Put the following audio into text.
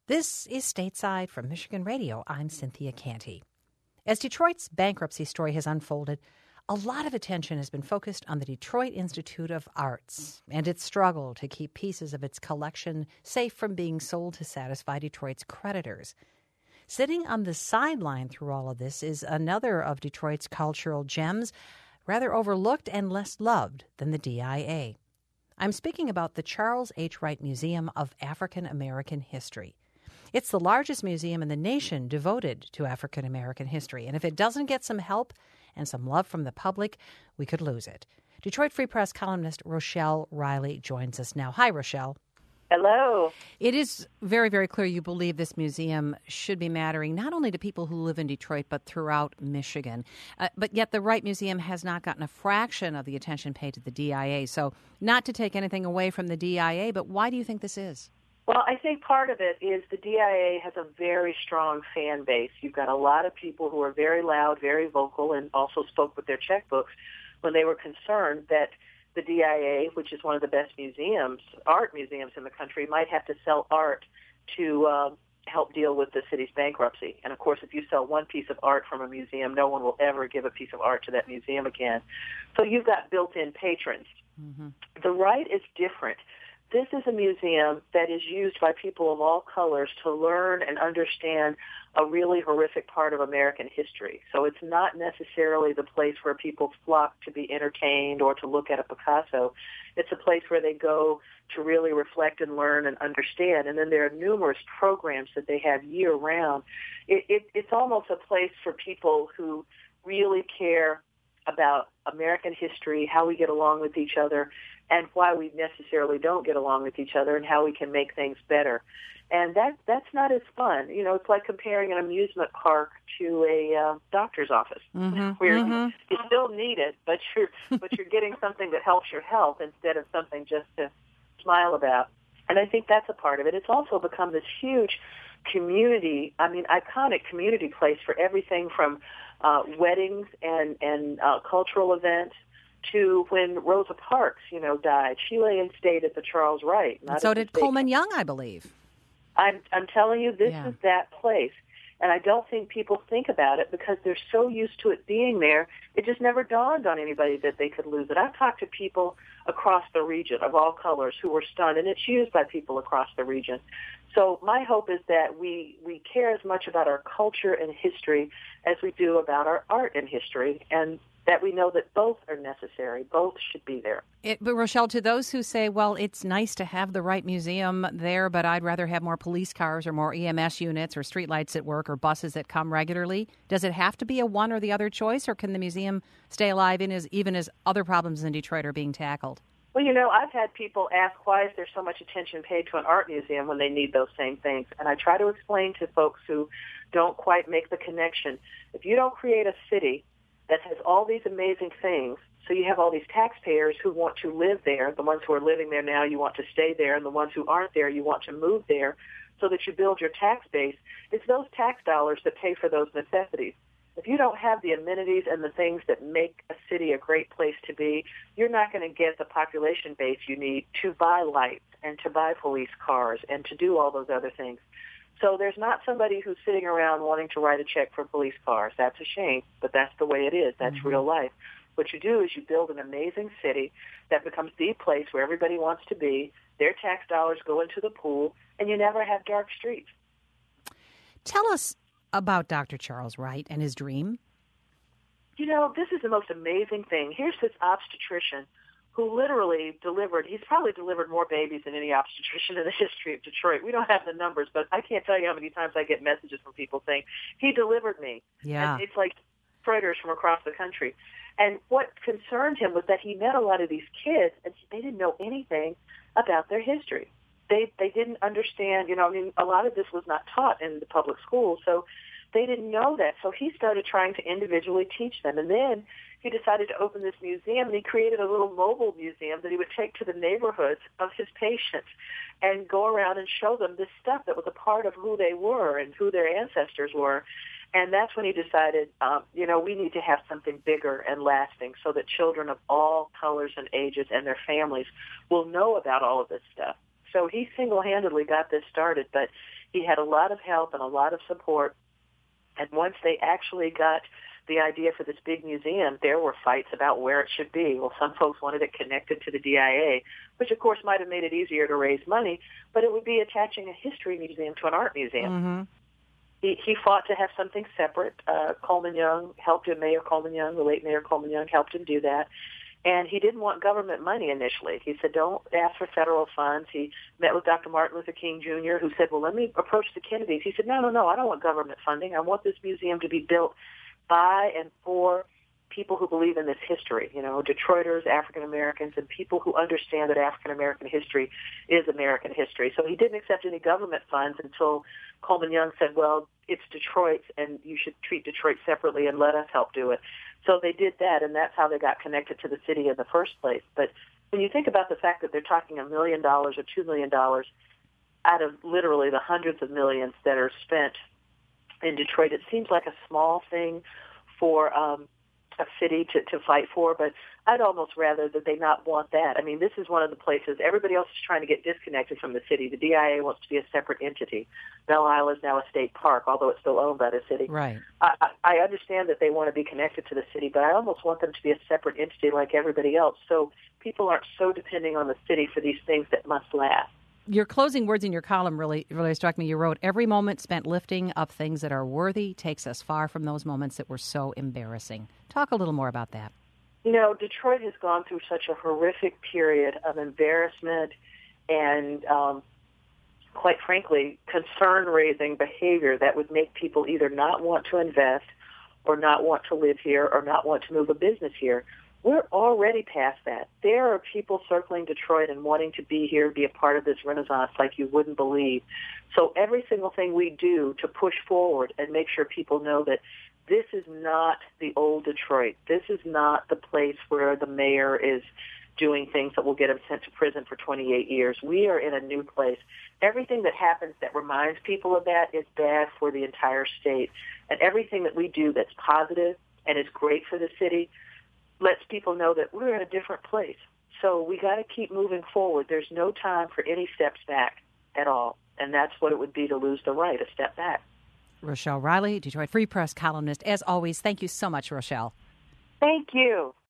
This is Stateside from Michigan Radio. I'm Cynthia Canty. As Detroit's bankruptcy story has unfolded, a lot of attention has been focused on the Detroit Institute of Arts and its struggle to keep pieces of its collection safe from being sold to satisfy Detroit's creditors. Sitting on the sideline through all of this is another of Detroit's cultural gems, rather overlooked and less loved than the DIA. I'm speaking about the Charles H. Wright Museum of African American History. It's the largest museum in the nation devoted to African American history, and if it doesn't get some help and some love from the public, we could lose it. Detroit Free Press columnist Rochelle Riley joins us now. Hi, Rochelle. Hello. It is very, very clear you believe this museum should be mattering not only to people who live in Detroit, but throughout Michigan. But yet the Wright Museum has not gotten a fraction of the attention paid to the DIA. So not to take anything away from the DIA, but why do you think this is? Well, I think part of it is the DIA has a very strong fan base. You've got a lot of people who are very loud, very vocal, and also spoke with their checkbooks when they were concerned that the DIA, which is one of the best museums, art museums in the country, might have to sell art to help deal with the city's bankruptcy. And, of course, if you sell one piece of art from a museum, no one will ever give a piece of art to that museum again. So you've got built-in patrons. Mm-hmm. The Wright is different. This is a museum that is used by people of all colors to learn and understand a really horrific part of American history. So it's not necessarily the place where people flock to be entertained or to look at a Picasso. It's a place where they go to really reflect and learn and understand. And then there are numerous programs that they have year-round. It's almost a place for people who really care about American history, how we get along with each other, and why we necessarily don't get along with each other and how we can make things better. And that's not as fun. You know, it's like comparing an amusement park to a doctor's office, where you still need it, but you're getting something that helps your health instead of something just to smile about. And I think that's a part of it. It's also become this huge community, iconic community place for everything from weddings and cultural events to when Rosa Parks, died. She lay in state at the Charles Wright. And so did Coleman Young, I believe. I'm telling you, this is that place. And I don't think people think about it because they're so used to it being there, it just never dawned on anybody that they could lose it. I've talked to people across the region of all colors who were stunned, and it's used by people across the region. So my hope is that we care as much about our culture and history as we do about our art and history, and that we know that both are necessary. Both should be there. But Rochelle, to those who say, well, it's nice to have the Wright Museum there, but I'd rather have more police cars or more EMS units or streetlights at work or buses that come regularly, does it have to be a one or the other choice, or can the museum stay alive even as other problems in Detroit are being tackled? Well, I've had people ask, why is there so much attention paid to an art museum when they need those same things? And I try to explain to folks who don't quite make the connection. If you don't create a city that has all these amazing things, so you have all these taxpayers who want to live there, the ones who are living there now, you want to stay there, and the ones who aren't there, you want to move there, so that you build your tax base. It's those tax dollars that pay for those necessities. If you don't have the amenities and the things that make a city a great place to be, you're not going to get the population base you need to buy lights and to buy police cars and to do all those other things. So there's not somebody who's sitting around wanting to write a check for police cars. That's a shame, but that's the way it is. That's real life. What you do is you build an amazing city that becomes the place where everybody wants to be. Their tax dollars go into the pool, and you never have dark streets. Tell us about Dr. Charles Wright and his dream. This is the most amazing thing. Here's this obstetrician who literally he's probably delivered more babies than any obstetrician in the history of Detroit. We don't have the numbers, but I can't tell you how many times I get messages from people saying, he delivered me. Yeah. And it's like freighters from across the country. And what concerned him was that he met a lot of these kids, and they didn't know anything about their history. They didn't understand, a lot of this was not taught in the public schools, so they didn't know that. So he started trying to individually teach them. And then he decided to open this museum, and he created a little mobile museum that he would take to the neighborhoods of his patients and go around and show them this stuff that was a part of who they were and who their ancestors were. And that's when he decided, we need to have something bigger and lasting so that children of all colors and ages and their families will know about all of this stuff. So he single-handedly got this started, but He had a lot of help and a lot of support. And once they actually got the idea for this big museum, there were fights about where it should be. Well, some folks wanted it connected to the DIA, which of course might have made it easier to raise money, but it would be attaching a history museum to an art museum. Mm-hmm. He fought to have something separate. Coleman Young helped him, Mayor Coleman Young, the late Mayor Coleman Young, helped him do that. And he didn't want government money initially. He said, don't ask for federal funds. He met with Dr. Martin Luther King Jr., who said, well, let me approach the Kennedys. He said, no, I don't want government funding. I want this museum to be built by and for people who believe in this history, Detroiters, African Americans, and people who understand that African American history is American history. So he didn't accept any government funds until Coleman Young said, well, it's Detroit's, and you should treat Detroit separately and let us help do it. So they did that, and that's how they got connected to the city in the first place. But when you think about the fact that they're talking $1 million or $2 million out of literally the hundreds of millions that are spent in Detroit, it seems like a small thing for a city to fight for, but I'd almost rather that they not want that. I mean, this is one of the places everybody else is trying to get disconnected from the city. The DIA wants to be a separate entity. Belle Isle is now a state park, although it's still owned by the city. Right. I understand that they want to be connected to the city, but I almost want them to be a separate entity like everybody else, so people aren't so depending on the city for these things that must last. Your closing words in your column really struck me. You wrote, every moment spent lifting up things that are worthy takes us far from those moments that were so embarrassing. Talk a little more about that. Detroit has gone through such a horrific period of embarrassment and, quite frankly, concern-raising behavior that would make people either not want to invest or not want to live here or not want to move a business here. We're already past that. There are people circling Detroit and wanting to be here, be a part of this renaissance like you wouldn't believe. So every single thing we do to push forward and make sure people know that this is not the old Detroit. This is not the place where the mayor is doing things that will get him sent to prison for 28 years. We are in a new place. Everything that happens that reminds people of that is bad for the entire state. And everything that we do that's positive and is great for the city lets people know that we're in a different place. So we got to keep moving forward. There's no time for any steps back at all. And that's what it would be to lose the right, a step back. Rochelle Riley, Detroit Free Press columnist. As always, thank you so much, Rochelle. Thank you.